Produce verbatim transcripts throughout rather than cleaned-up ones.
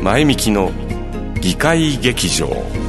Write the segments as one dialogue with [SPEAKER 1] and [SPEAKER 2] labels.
[SPEAKER 1] 前みきの議会劇場。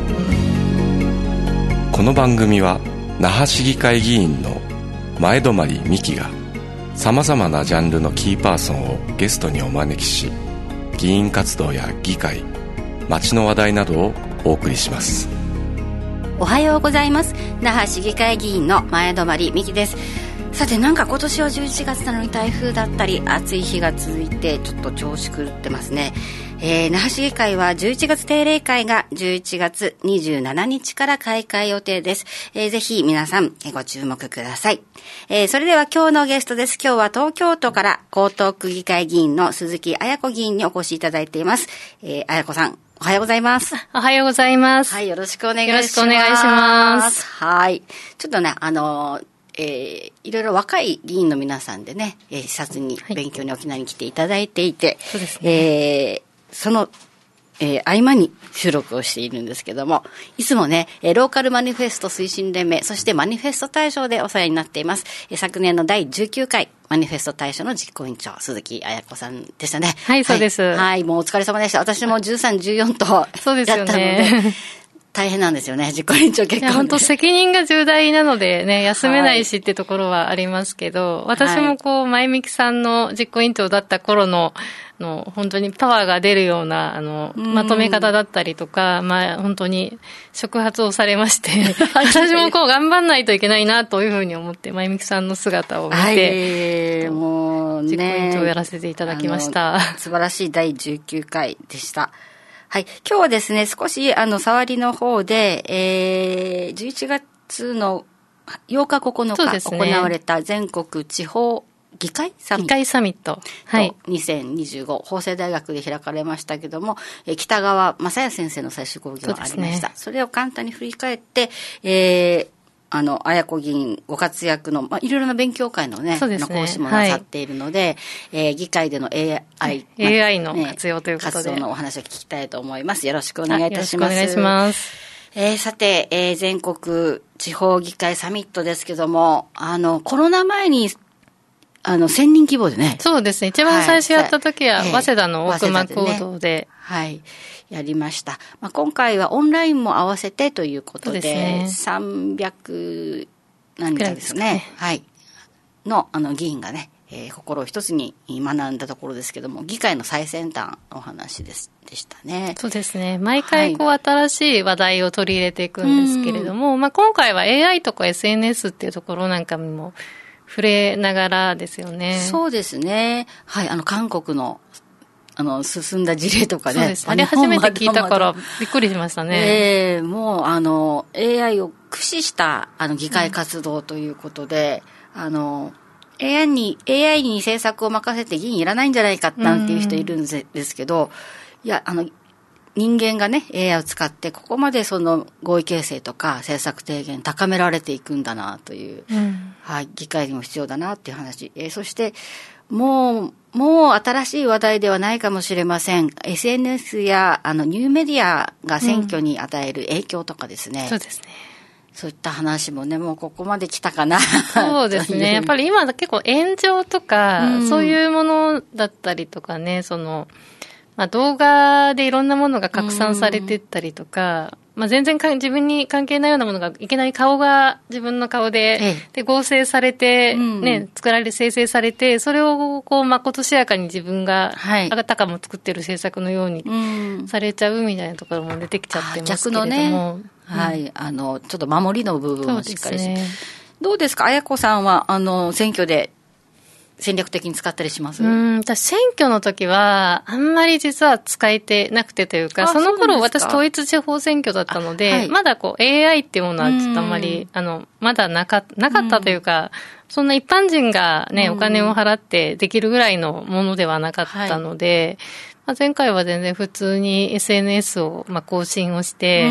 [SPEAKER 1] この番組は那覇市議会議員の前泊美希がさまざまなジャンルのキーパーソンをゲストにお招きし、議員活動や議会、街の話題などをお送りします。
[SPEAKER 2] おはようございます。那覇市議会議員の前泊美希です。さて、なんか今年はじゅういちがつなのに台風だったり暑い日が続いてちょっと調子狂ってますね。えー、那覇市議会はじゅういちがつ定例会がじゅういちがつにじゅうしちにちから開会予定です。えー、ぜひ皆さんご注目ください。えー、それでは今日のゲストです。今日は東京都から江東区議会議員の鈴木彩子議員にお越しいただいています。えー、彩子さん、おはようございます。
[SPEAKER 3] おはようございます。
[SPEAKER 2] はい、よろしくお願いします。
[SPEAKER 3] よろしくお願いします。
[SPEAKER 2] はい。ちょっとね、あのー、えー、いろいろ若い議員の皆さんでね、えー、視察に、勉強に沖縄に来ていただいていて、
[SPEAKER 3] そうですね。
[SPEAKER 2] えー、その、えー、合間に収録をしているんですけども、いつもね、えー、ローカルマニフェスト推進連盟、そしてマニフェスト大賞でお世話になっています。えー、昨年のだいじゅうきゅうかいマニフェスト大賞の実行委員長、鈴木彩子さんでしたね。
[SPEAKER 3] はい、そうです。
[SPEAKER 2] はい、はい、もうお疲れ様でした。私もじゅうさん、じゅうよんとやったので、
[SPEAKER 3] そうですよね。
[SPEAKER 2] 大変なんですよね、実行委員長結構、ね。
[SPEAKER 3] 本当責任が重大なのでね、休めないしってところはありますけど、はい、私もこう、前みきさんの実行委員長だった頃の、の本当にパワーが出るような、あの、まとめ方だったりとか、まあ本当に触発をされまして、私もこう頑張んないといけないなというふうに思って、前みきさんの姿を見て、
[SPEAKER 2] はい、もうね、
[SPEAKER 3] 実行委員長をやらせていただきました。
[SPEAKER 2] 素晴らしいだいじゅうきゅうかいでした。はい。今日はですね、少し、あの、触りの方で、えー、じゅういちがつのようかここのか、行われた全国地方議会サミット。
[SPEAKER 3] 議会サミット。はい。
[SPEAKER 2] にせんにじゅうご、法政大学で開かれましたけども、え北川正也先生の最終講義がありました。そ,、ね、それを簡単に振り返って、えー、あの、彩子議員ご活躍の、まあ、いろいろな勉強会のね、
[SPEAKER 3] ね
[SPEAKER 2] の講師もなさっているので、はい、えー、議会での エーアイ、
[SPEAKER 3] まあ、エーアイ の活用ということで、
[SPEAKER 2] 活動のお話を聞きたいと思います。よろしくお願いいたします。
[SPEAKER 3] よろしくお願いします。
[SPEAKER 2] えー、さて、えー、全国地方議会サミットですけども、あの、コロナ前に、あの、せんにん規模でね。
[SPEAKER 3] そうですね。一番最初やった時は、はい、早稲田の大熊講堂で、
[SPEAKER 2] ね、はい。やりました。まあ、今回はオンラインも合わせてということで、ね、さんびゃく何人ですね。ね、はい。の、あの、議員がね、えー、心を一つに学んだところですけども、議会の最先端のお話です、でしたね。
[SPEAKER 3] そうですね。毎回こう、はい、新しい話題を取り入れていくんですけれども、まあ、今回は エーアイ とか エスエヌエス っていうところなんかにも触れながらですよね。
[SPEAKER 2] そうですね。はい。あの、韓国のあの、進んだ事例とかね。
[SPEAKER 3] そうです。あれ初めて聞いたからびっくりしましたね。
[SPEAKER 2] ええー、もうあの、エーアイ を駆使したあの議会活動ということで、うん、あの、エーアイ に、エーアイ に政策を任せて議員いらないんじゃないかなんていう人いるんですけど、いや、あの、人間がね、エーアイ を使ってここまでその合意形成とか政策提言高められていくんだなという、うん、はい、議会にも必要だなっていう話。えー、そして、もう、もう新しい話題ではないかもしれません。エスエヌエス やあのニューメディアが選挙に与える影響とかですね。
[SPEAKER 3] うん、そうですね。
[SPEAKER 2] そういった話もね、もうここまで来たかな。
[SPEAKER 3] そうですね。やっぱり今結構炎上とか、うん、そういうものだったりとかね、その、まあ、動画でいろんなものが拡散されていったりとか、うんまあ、全然か自分に関係ないようなものがいきなり顔が自分の顔で、ええ、で合成されて、ね、うん、作られ生成されて、それをこうまことしやかに自分が、はい、あたかも作ってる制作のようにされちゃうみたいなところも出てきちゃってますけれども、逆のね、
[SPEAKER 2] うん、はい、あのちょっと守りの部分もしっかりして、ね、どうですか、彩子さんはあの選挙で戦略的に使ったりします？
[SPEAKER 3] うん、私選挙の時はあんまり実は使えてなくてというか、その頃私統一地方選挙だったので、はい、まだこう エーアイ っていうものはちょっとあんまりあのまだなか、なかったというか、うそんな一般人がねお金を払ってできるぐらいのものではなかったので、はい、まあ、前回は全然普通に エスエヌエス をまあ更新をして、うん、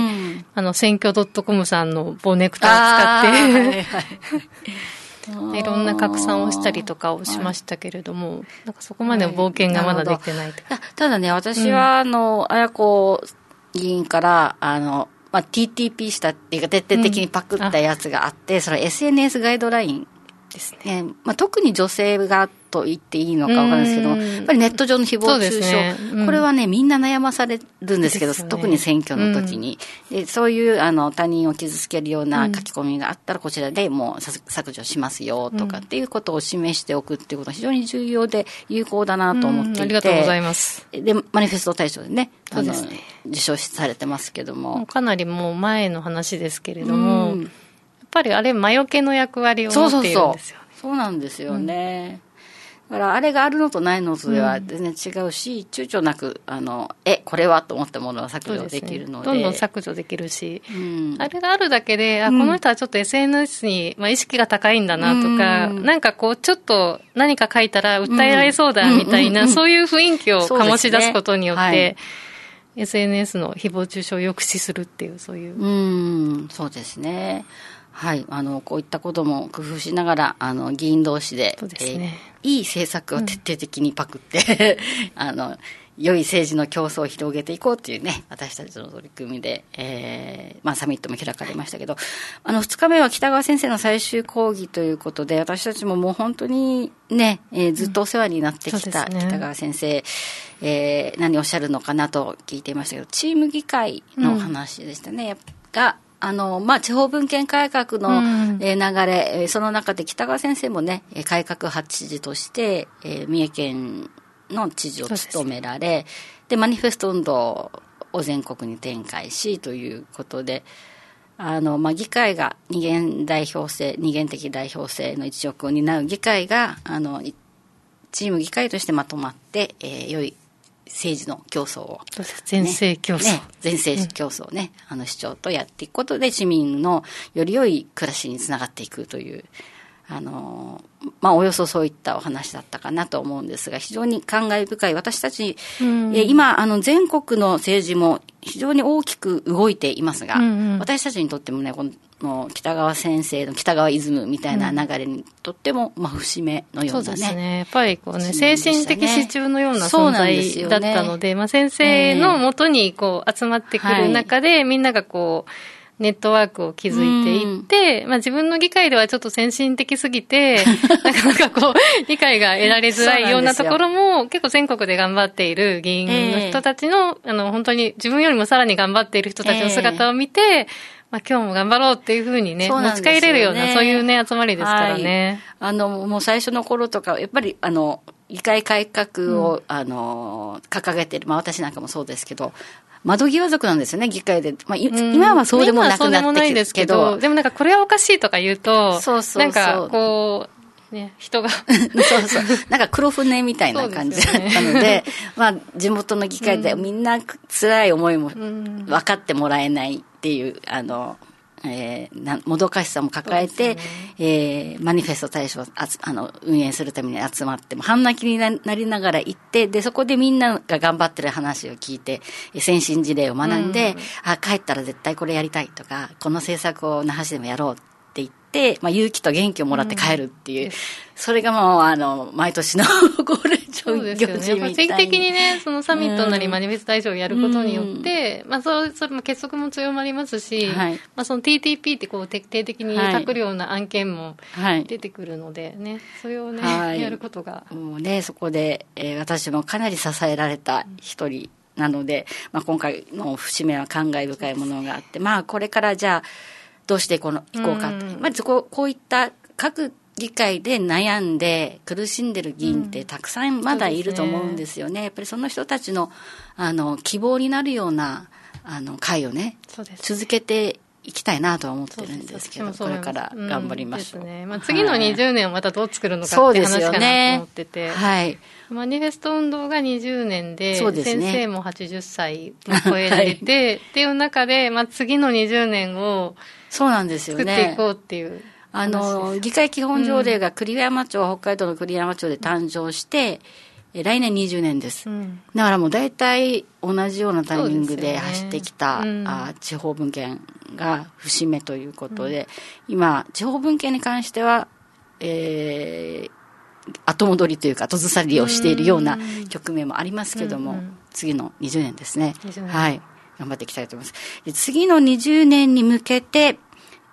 [SPEAKER 3] あの選挙 .com さんのボネクタを使って、はいはいいろんな拡散をしたりとかをしましたけれども、はい、なんかそこまでの冒険がまだできてないと、
[SPEAKER 2] はい、ただね、私は、あの、彩子議員から、あの、まあ、ティーティーピー したっていうか、徹底的にパクったやつがあって、うん、それは エスエヌエス ガイドラインですね。まあ、特に女性がと言っていいのか分かるんですけども、やっぱりネット上の誹謗中傷、ねうん、これはねみんな悩まされるんですけど、ね、特に選挙の時に、うん、でそういうあの他人を傷つけるような書き込みがあったらこちらでもう削除しますよとかっていうことを示しておくっていうことは非常に重要で有効だなと思っていて、うん、あ
[SPEAKER 3] りがとうございます。
[SPEAKER 2] でマニフェスト大賞でね、あのそうですね、受賞されてますけども、
[SPEAKER 3] かなりもう前の話ですけれども、うん、やっぱりあれ魔除けの役割を持っているんですよね。
[SPEAKER 2] そうそうそう、そうなんですよね、うん、だからあれがあるのとないのとでは全然違うし、うん、躊躇なくあのえこれはと思ったものは削除できるの で, で、
[SPEAKER 3] ね、どんどん削除できるし、
[SPEAKER 2] うん、
[SPEAKER 3] あれがあるだけであこの人はちょっと エスエヌエス に、まあ、意識が高いんだなとか、うん、なんかこうちょっと何か書いたら訴えられそうだみたいな、うん、そういう雰囲気を醸し出すことによって、ね、はい、エスエヌエス の誹謗中傷を抑止するっていうそういう、
[SPEAKER 2] うん、そうですね、はい、あのこういったことも工夫しながらあの議員同士で、
[SPEAKER 3] そうですね、
[SPEAKER 2] えー、いい政策を徹底的にパクって、うん、あの良い政治の競争を広げていこうというね、私たちの取り組みで、えーまあ、サミットも開かれましたけど、あのふつかめは北川先生の最終講義ということで、私たちももう本当にね、えー、ずっとお世話になってきた北川先生、うん、えー、何をおっしゃるのかなと聞いていましたけど、チーム議会の話でしたね、うん、があのまあ、地方分権改革の、うんえー、流れ、その中で北川先生もね改革派知事として、えー、三重県の知事を務められ、 で, でマニフェスト運動を全国に展開しということで、あの、まあ、議会が二元代表制二元的代表制の一翼を担う議会があのチーム議会としてまとまって、えー、良い政治の競争を、ね、
[SPEAKER 3] 全政競争、
[SPEAKER 2] ね、全政競争をね、うん、あの市長とやっていくことで市民のより良い暮らしにつながっていくという、あのまあ、およそそういったお話だったかなと思うんですが、非常に感慨深い。私たち、うん、え今あの全国の政治も非常に大きく動いていますが、うんうん、私たちにとってもねこの北川先生の北川イズムみたいな流れにとっても、うんまあ、節目のようなね、
[SPEAKER 3] そうですね、やっぱりこう、ね、精神的支柱のような存在だったので、ねまあ、先生のもとにこう集まってくる中で、えー、みんながこうネットワークを築いていって、うんまあ、自分の議会ではちょっと先進的すぎてなかなかこう理解が得られづらいようなところも結構全国で頑張っている議員の人たちの、えー、あの本当に自分よりもさらに頑張っている人たちの姿を見て、えーまあ、今日も頑張ろうっていうふうにね、持ち帰れるようなそういうね集まりですからね、
[SPEAKER 2] はい、あのもう最初の頃とかやっぱりあの議会改革を、うん、あの掲げている、まあ、私なんかもそうですけど窓際族なんですよね、議会で。まあ、今はそうでもなくなってきてるけど。
[SPEAKER 3] でもなんかこれはおかしいとか言うと、そうそうそうなんかこう、ね、人が。
[SPEAKER 2] そうそう。なんか黒船みたいな感じだったので、でね、まあ、地元の議会でみんな辛い思いも分かってもらえないっていう、あの、えー、なもどかしさも抱えて、ねえー、マニフェスト大賞をああの運営するために集まっても半泣きになりながら行って、でそこでみんなが頑張ってる話を聞いて先進事例を学んで、うん、あ帰ったら絶対これやりたいとかこの政策を那覇市でもやろうって言って、まあ、勇気と元気をもらって帰るっていう、うん、それがもうあの毎年の恒例行事みたいに、
[SPEAKER 3] ね、定期的にねそのサミットなりマニフェスト大賞をやることによって、うんまあ、そ, それも結束も強まりますし、はいまあ、その ティーティーピー ってこう徹底的にパクるような案件も出てくるので、ねはい、それをね、はい、やることが
[SPEAKER 2] もうねそこで、えー、私もかなり支えられた一人なので、まあ、今回の節目は感慨深いものがあって、まあ、これからじゃあどうしていこうかと、うんまずこう、こういった各議会で悩んで苦しんでる議員ってたくさんまだいると思うんですよね。うん、やっぱりその人たちの、あの希望になるようなあの会をね続けていきたいなとは思ってるんですけど、これから頑張りましょう。うんですね
[SPEAKER 3] まあ、次のにじゅうねんをまたどう作るのかっていう話かなと思ってて、
[SPEAKER 2] はい、
[SPEAKER 3] マニフェスト運動がにじゅうねん で, で、ね、先生もはちじゅっさいも超えられて、はい、っていう中で、まあ、次のにじゅうねんを
[SPEAKER 2] そうなんですよね
[SPEAKER 3] 作っていこうっていう
[SPEAKER 2] あの議会基本条例が栗山町、うん、北海道の栗山町で誕生して、うん、来年にじゅうねんです、うん、だからもう大体同じようなタイミングで走ってきた、ねうん、あ地方分権が節目ということで、うん、今地方分権に関しては、えー、後戻りというか後ずさりをしているような局面もありますけども、うんうん、次のにじゅうねんですね、はい頑張っていきたいと思います。で次のにじゅうねんに向けて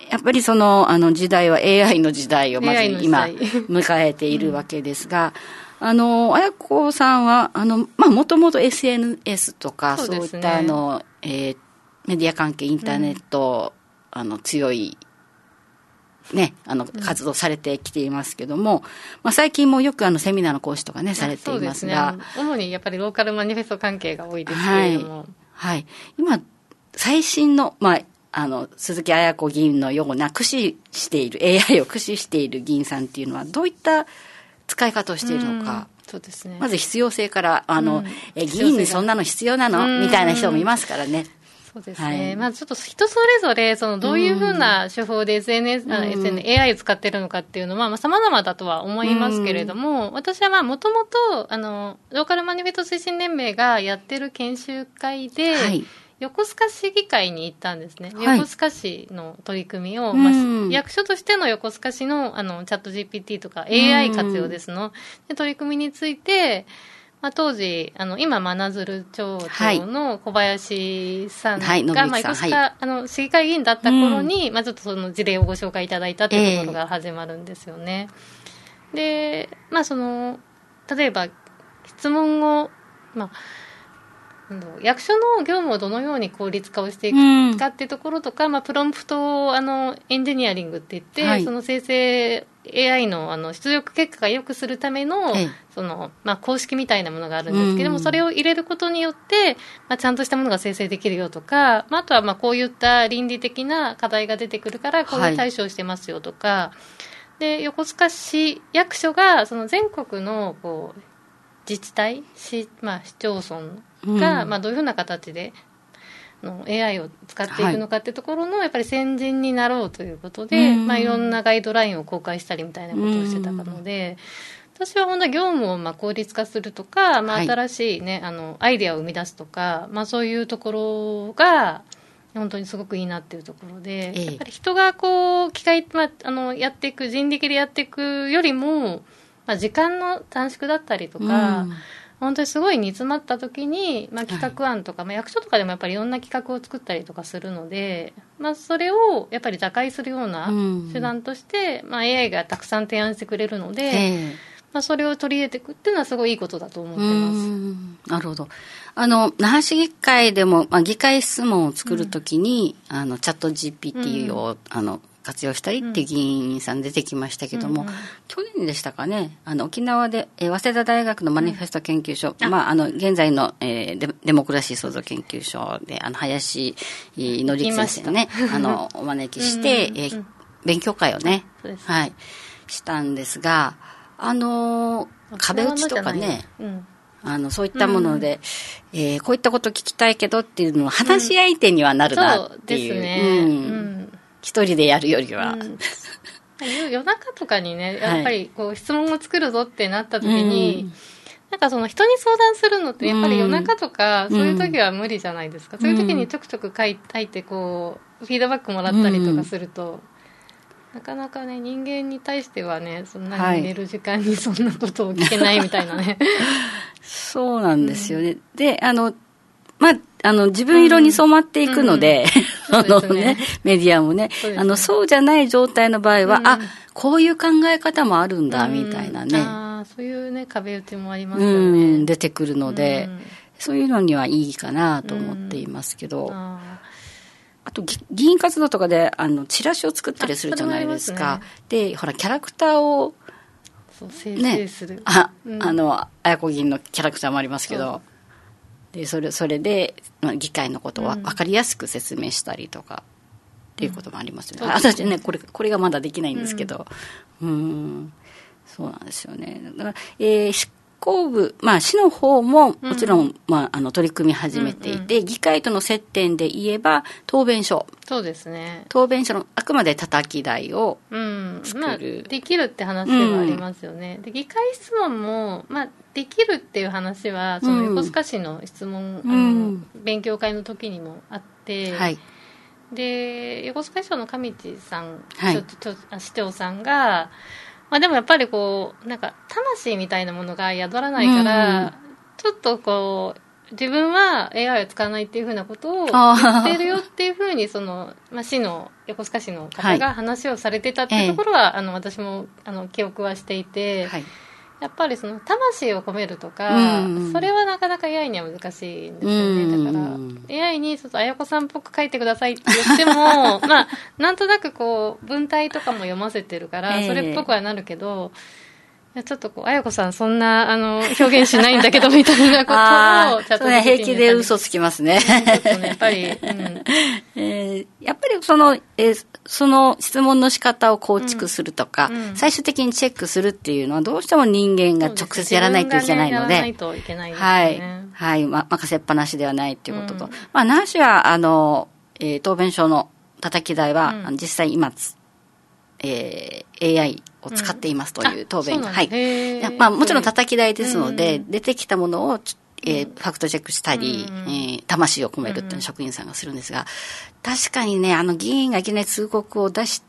[SPEAKER 2] やっぱりその、あの時代は エーアイ の時代をまず今迎えているわけですが、うん、あの、綾子さんは、あの、まあ、もともと エスエヌエス とか、そういった、あの、えー、メディア関係、インターネット、うん、あの、強い、ね、あの、活動されてきていますけども、うん、まあ、最近もよくあの、セミナーの講師とかね、されていますが。
[SPEAKER 3] そうですね。主にやっぱりローカルマニフェスト関係が多いですけれども。はい。
[SPEAKER 2] はい、今、最新の、まあ、あの、鈴木綾子議員のような駆使している、エーアイ を駆使している議員さんっていうのは、どういった使い方をしているのか。
[SPEAKER 3] うん、そうですね。
[SPEAKER 2] まず必要性から、あの、うん、え議員にそんなの必要なのみたいな人もいますからね。
[SPEAKER 3] そうですね。はい、まあちょっと人それぞれ、そのどういうふうな手法で エスエヌエス、うん、エスエヌエス、エーアイ を使ってるのかっていうのは、まあ様々だとは思いますけれども、うん、私はまあもともと、あの、ローカルマニフェスト推進連盟がやってる研修会で、はい、横須賀市議会に行ったんですね。はい、横須賀市の取り組みを、まあ、役所としての横須賀市の、あの、チャット ジーピーティー とか エーアイ 活用ですの、で取り組みについて、まあ、当時、あの、今、真鶴町長の小林さんが、はい、まあ、横須賀、はい、あの、市議会議員だった頃に、うん、まあ、ちょっとその事例をご紹介いただいたというところから始まるんですよね。えー、で、まあ、その、例えば、質問を、まあ、役所の業務をどのように効率化をしていくかっていうところとか、うん、まあ、プロンプトあのエンジニアリングって言って、はい、その生成 エーアイ の, あの出力結果が良くするための、そのまあ、公式みたいなものがあるんですけども、うん、それを入れることによって、まあ、ちゃんとしたものが生成できるよとか、まあ、あとはまあこういった倫理的な課題が出てくるからこういう対処をしてますよとか、はい、で横須賀市役所がその全国のこう自治体 市,、まあ、市町村が、うん、まあ、どういうふうな形での エーアイ を使っていくのかっていうところの、はい、やっぱり先人になろうということで、うん、まあ、いろんなガイドラインを公開したりみたいなことをしてたので、うん、私は本当は業務をまあ効率化するとか、まあ、新しい、ね、はい、あのアイデアを生み出すとか、まあ、そういうところが本当にすごくいいなっていうところで、ええ、やっぱり人がこう機械、まあ、あのやっていく人力でやっていくよりも、まあ、時間の短縮だったりとか、うん、本当にすごい煮詰まった時に、まあ、企画案とか、はい、まあ、役所とかでもやっぱりいろんな企画を作ったりとかするので、まあ、それをやっぱり打開するような手段として、うん、まあ、エーアイ がたくさん提案してくれるので、えーまあ、それを取り入れていくっていうのはすごいいいことだと思ってます。うん、
[SPEAKER 2] なるほど。あの那覇市議会でも、まあ、議会質問を作るときに、うん、あのチャット ジーピーティー を、うん、あの活用したりっていう議員さん出てきましたけども、うんうん、去年でしたかね、あの沖縄で、えー、早稲田大学のマニフェスト研究所、うん、まあ、あの現在の、えー、デ, デモクラシー創造研究所であの林紀之先生をねあのお招きして、うんうんうん、えー、勉強会をね、はい、したんですが、あのー、壁打ちとかね、うん、あのそういったもので、うん、えー、こういったこと聞きたいけどっていうのを話し相手にはなるなっていう、うん、そうですね、うんうん、一人でやるよりは、うん、
[SPEAKER 3] 夜中とかにねやっぱりこう質問を作るぞってなった時に、うん、なんかその人に相談するのってやっぱり夜中とか、うん、そういう時は無理じゃないですか、うん、そういう時にちょくちょく書いてこうフィードバックもらったりとかすると、うん、なかなかね人間に対してはねそんなに寝る時間にそんなことを聞けないみたいなね、はい、
[SPEAKER 2] そうなんですよね、うん、であのまあ、あの自分色に染まっていくので、うんうん、あのね、メディアもね、そうですね、あのそうじゃない状態の場合は、うん、あこういう考え方もあるんだ、うん、みたいなね、
[SPEAKER 3] あそういうね壁打ちもありますよね、うん、
[SPEAKER 2] 出てくるので、うん、そういうのにはいいかなと思っていますけど、うん、ああと議員活動とかであのチラシを作ったりするじゃないですか。で、ね、ほらキャラクターを
[SPEAKER 3] そう生成する、ね、
[SPEAKER 2] あ、うん、あの綾子議員のキャラクターもありますけど、でそれそれで、まあ、議会のことは分かりやすく説明したりとか、うん、っていうこともありますよね。うん、私ねこれこれがまだできないんですけど、うん、うーんそうなんですよね。だから、えー、執行部、まあ、市の方ももちろん、うんまあ、あの取り組み始めていて、うんうん、議会との接点で言えば答弁書、
[SPEAKER 3] そうですね、
[SPEAKER 2] 答弁書のあくまで叩き台を作る、
[SPEAKER 3] うんまあ、できるって話ではありますよね、うん、で議会質問も、まあ、できるっていう話はその横須賀市の質問、うん、あの勉強会の時にもあって、はい、で横須賀市長の上地さん、はい、市長さんがまあ、でもやっぱりこうなんか魂みたいなものが宿らないから、うん、ちょっとこう自分は エーアイ を使わないっていうふうなことを言ってるよっていうふうにその、まあ、市の横須賀市の方が話をされてたっていうところは、はい、あの私もあの記憶はしていて、はい、やっぱりその魂を込めるとか、うん、それはなかなか エーアイ には難しいんですよね、うん、だから エーアイ にちょっとあやこさんっぽく書いてくださいって言ってもまあなんとなくこう文体とかも読ませてるからそれっぽくはなるけど、いやちょっとこうあやこさんそんなあの表現しないんだけどみたいなことをチャット ジーピーティー に
[SPEAKER 2] 平気で嘘つきますね。
[SPEAKER 3] ちょっとねやっぱり、うん
[SPEAKER 2] えー、やっぱりその、えー、その質問の仕方を構築するとか、うんうん、最終的にチェックするっていうのはどうしても人間が直接やらないといけないので、
[SPEAKER 3] はい
[SPEAKER 2] はい、ま、任せっぱなしではないっていうことと、うん、まあ何しはあの、えー、答弁書の叩き台は、うん、実際今えー、エーアイ を使っていますという答弁が、うん、はい、まあ、もちろん叩き台ですので、うん、出てきたものを、えー、ファクトチェックしたり、うん、えー、魂を込めるっていうのを職員さんがするんですが、確かにね、あの議員がいきなり通告を出して、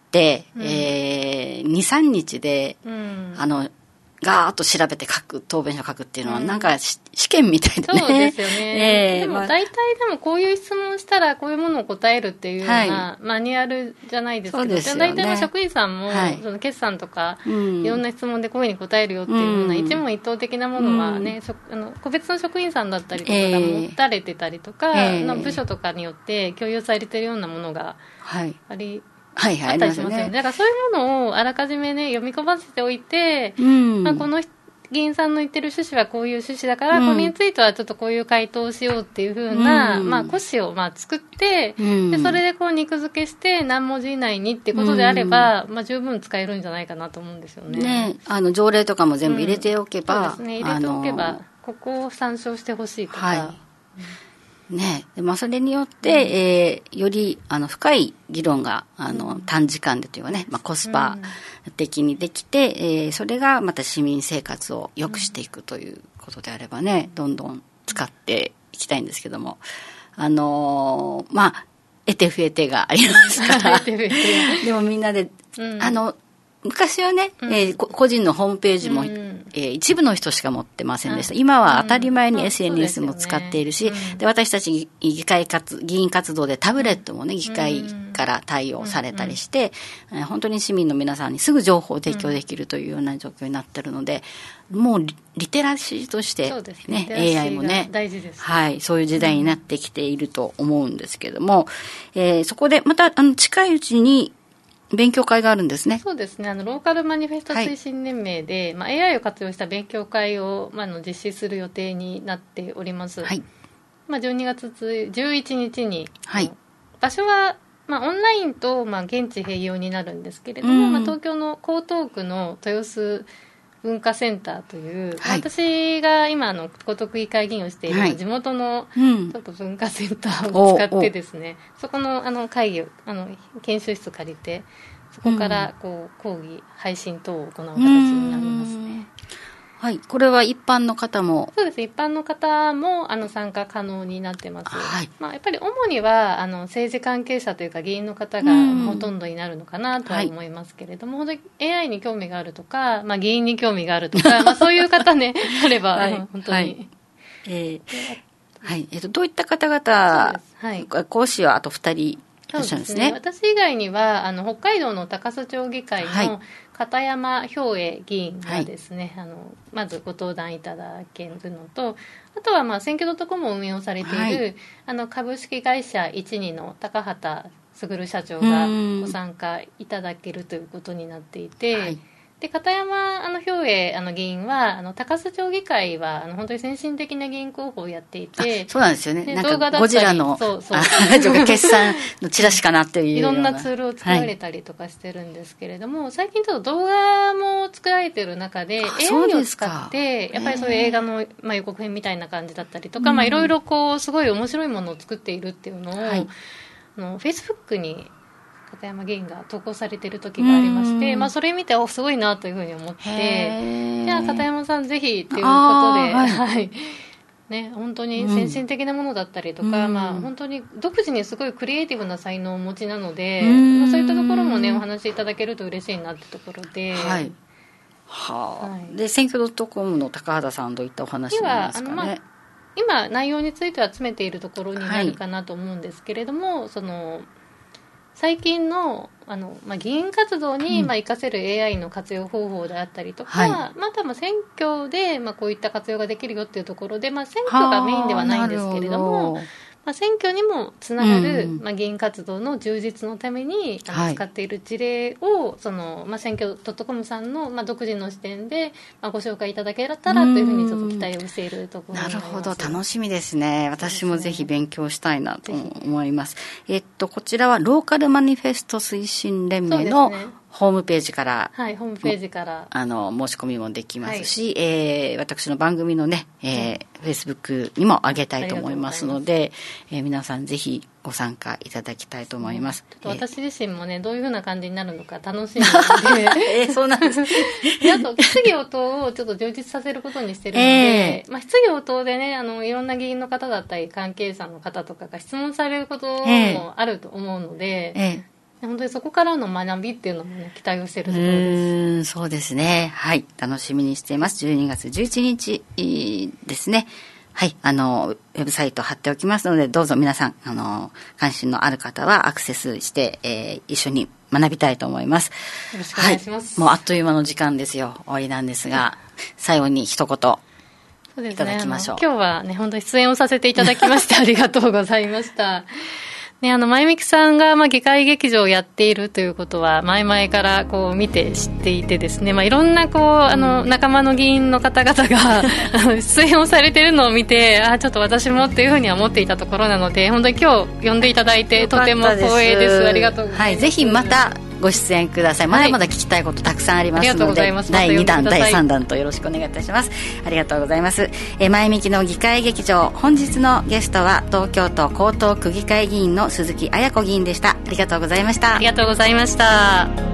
[SPEAKER 2] うん、えー、に、さんにちで、うん、あのガーッと調べて書く答弁書書くっていうのはなんか、うん、試験みたいだね。
[SPEAKER 3] そうですよね、えー、でも大体でもこういう質問したらこういうものを答えるっていうような、はい、マニュアルじゃないですけど、そうですよね、大体の職員さんも、はい、その決算とか、うん、いろんな質問でこういうふうに答えるよっていうような、うん、一問一答的なものはね、うん、あの個別の職員さんだったりとかが持たれてたりとか、えー、の部署とかによって共有されているようなものがあり、はいはい、あったりしますよね。だからそういうものをあらかじめね読み込ませておいて、うん、まあ、この議員さんの言ってる趣旨はこういう趣旨だから、うん、これについてはちょっとこういう回答をしようっていう風な、うん、まあ、骨子をまあ作って、うん、でそれでこう肉付けして何文字以内にってことであれば、うん、まあ、十分使えるんじゃないかなと思うんですよね。
[SPEAKER 2] ね、あの条例とかも全部入れておけば、
[SPEAKER 3] うん、そうですね、入れておけばここを参照してほしいとか、はい、
[SPEAKER 2] ね、でまあ、それによって、うん、えー、よりあの深い議論があの、うん、短時間でというかね、まあ、コスパ的にできて、うん、えー、それがまた市民生活を良くしていくということであればね、どんどん使っていきたいんですけども、あのー、まあ得て増えてがありますからでもみんなで、うん、あの昔はね、うん、えー、個人のホームページも、うん、えー、一部の人しか持ってませんでした。今は当たり前に エスエヌエス も使っているし、うん、で、ね、うん、私たち議会活議員活動でタブレットもね、議会から対応されたりして、うん、えー、本当に市民の皆さんにすぐ情報を提供できるというような状況になっているので、もう リ, リテラシーとして、ねね、エーアイ もね、
[SPEAKER 3] 大事です、
[SPEAKER 2] はい、そういう時代になってきていると思うんですけども、うん、えー、そこでまたあの近いうちに勉強会があるんですね。
[SPEAKER 3] そうですね、あのローカルマニフェスト推進連盟で、はい、まあ、エーアイ を活用した勉強会を、まあ、の実施する予定になっております、はい、まあ、じゅうにがつじゅういちにちに、はい、場所は、まあ、オンラインと、まあ、現地併用になるんですけれども、まあ、東京の江東区の豊洲文化センターという、はい、私が今の江東区議会議員をしている、はい、地元のちょっと文化センターを使ってですね、うん、そこの、あの会議をあの研修室借りてそこからこう講義配信等を行う形になりますね。
[SPEAKER 2] はい、これは一般の方も。
[SPEAKER 3] そうです、一般の方もあの参加可能になってます、はい、まあ、やっぱり主にはあの政治関係者というか議員の方がほとんどになるのかなとは思いますけれども、はい、本当に エーアイ に興味があるとか、まあ、議員に興味があるとか、まあ、そういう方ねあれば、はい、本当に、はい、えー
[SPEAKER 2] はいえー、とどういった方々、はい、講師はあとふたりいらっしゃるんですね。
[SPEAKER 3] 私以外にはあの北海道の高須町議会の片山兵衛議員がですね、はい、あのまずご登壇いただけるのと、あとはまあ選挙 .com を運営をされている、はい、あの株式会社いちにの高畑卓社長がご参加いただけるということになっていて、はい、で片山あの兵衛あの議員はあの高須町議会はあの本当に先進的な議員候補をやっていて、
[SPEAKER 2] そうなんですよね、ね、なんかゴジラのそうそう決算のチラシかなっていう
[SPEAKER 3] いろんなツールを作られたりとかしてるんですけれども、はい、最近ちょっと動画も作られてる中で エーアイ を使ってやっぱりそういう映画の、まあ、予告編みたいな感じだったりとか、うん、まあ、いろいろこうすごい面白いものを作っているっていうのを、はい、あの Facebook に片山議員が投稿されている時がありまして、まあ、それ見ておすごいなというふうに思って、じゃあ片山さんぜひっていうことで、はいはい、ね、本当に先進的なものだったりとか、うん、まあ、本当に独自にすごいクリエイティブな才能をお持ちなので、まあ、そういったところもねお話しいただけると嬉しいなってところで、はい
[SPEAKER 2] はあ、はい、で選挙 .com の高畑さんどういったお話なんですかね。
[SPEAKER 3] 今内容については詰めているところになるかなと思うんですけれども、はい、その最近の、あの、まあ、議員活動に、うんまあ、活かせる エーアイ の活用方法であったりとか、はい、まあ、多分選挙で、まあ、こういった活用ができるよっていうところで、まあ、選挙がメインではないんですけれども、まあ、選挙にもつながる、うんまあ、議員活動の充実のために、はい、使っている事例をその、まあ、選挙 .com さんの、まあ、独自の視点で、まあ、ご紹介いただけたらというふうにちょっと期待をしているところになります。
[SPEAKER 2] なるほど、楽しみですね。私もぜひ勉強したいなと思います。えっと、こちらはローカルマニフェスト推進連盟のホームページから、
[SPEAKER 3] はい、ホームページから
[SPEAKER 2] あの申し込みもできますし、はい、えー、私の番組のね、えー、Facebook にも上げたいと思いますので、えー、皆さんぜひご参加いただきたいと思います。
[SPEAKER 3] ちょっと私自身もね、どういう風な感じになるのか楽しみなので、
[SPEAKER 2] えー、そうなんです
[SPEAKER 3] で、あと質疑応答をちょっと充実させることにしてるので、えーまあ、質疑応答でね、あのいろんな議員の方だったり関係者の方とかが質問されることもあると思うので、えーえー本当にそこからの学びっていうのも、ね、期待をしているところです。
[SPEAKER 2] うーん、そうですね。はい、楽しみにしています。じゅうにがつじゅういちにちですね。はい、あのウェブサイト貼っておきますので、どうぞ皆さんあの関心のある方はアクセスして、えー、一緒に学びたいと思います。
[SPEAKER 3] よろしくお願いします。
[SPEAKER 2] はい、もうあっという間の時間ですよ。終わりなんですが、最後に一言。そうですね、いただきましょう。
[SPEAKER 3] 今日はね、本当に出演をさせていただきましてありがとうございました。ね、あの前みきさんが、まあ、議会劇場をやっているということは前々からこう見て知っていてですね、まあ、いろんなこうあの仲間の議員の方々が出演をされているのを見て、あちょっと私もっていうふうには思っていたところなので、本当に今日呼んでいただいてとても光栄です。ありがとうございます。
[SPEAKER 2] はい、ぜひまたご出演ください。まだまだ聞きたいことたくさんありますので、はい、だいにだんだいさんだんとよろしくお願いいたします。ありがとうございます。え前みきの議会劇場、本日のゲストは東京都江東区議会議員の鈴木絢子議員でした。ありがとうございました。
[SPEAKER 3] ありがとうございました。